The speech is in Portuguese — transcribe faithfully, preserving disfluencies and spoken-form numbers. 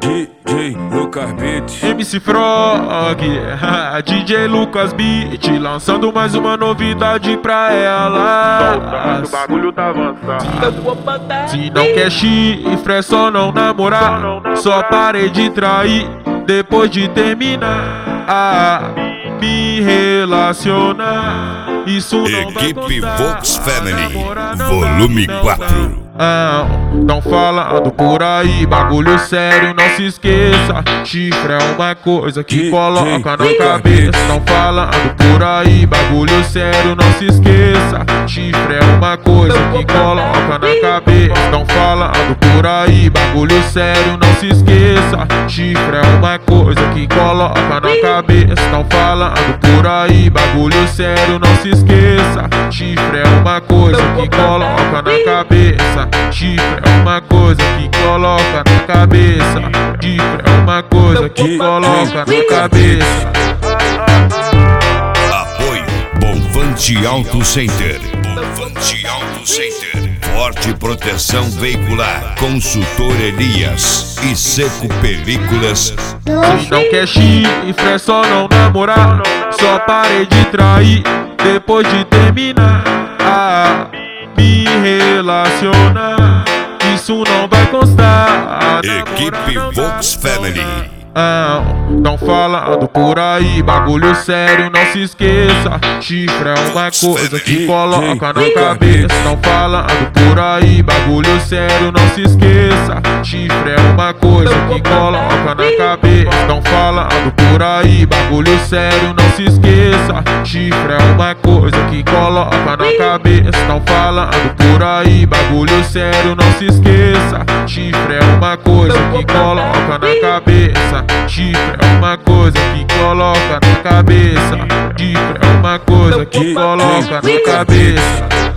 D J Lucas Beat, M C Frog, D J Lucas Beat, lançando mais uma novidade pra ela. O bagulho tá avançado. Se não quer chifre, é só não namorar. Só parei de trair depois de terminar. Ah, me relacionar. Isso não vai Equipe constar. Vox Family, Namorar não volume dá, não quatro. dá. Ah, tão falando por aí, bagulho sério, não se esqueça. Chifre é uma coisa que coloca na cabeça. Tão falando por aí, bagulho sério, não se esqueça. Chifre é uma coisa que coloca na cabeça. Tão falando por aí, bagulho sério, não se esqueça. Chifre é uma coisa que coloca na cabeça. Tão falando por aí, bagulho sério, não se esqueça. Chifre é uma coisa que coloca na cabeça. Chifre é uma coisa que coloca na cabeça. Chifre é uma coisa que coloca na cabeça. Apoio Bonfante Auto Center. Bonfante Auto Center. Forte proteção veicular. Consultor Elias e Seco Películas. Se não quer chifre, é só não namorar. Só parei de trair depois de terminar. Ah, me relacionar. Isso não vai constar. Equipe Vox Family. Ah, tão falando por aí, bagulho sério, não se esqueça. Chifre é uma coisa que coloca na cabeça. Tão falando por aí, bagulho sério, não se esqueça. Chifre é uma coisa que coloca na cabeça. Tão falando por aí, bagulho sério, não se esqueça. Chifre é uma coisa que coloca na cabeça. Tão falando por aí, bagulho sério, não se esqueça. Chifre é uma coisa que coloca na cabeça. Chifre é uma coisa que coloca na cabeça. Chifre é uma coisa que coloca na cabeça.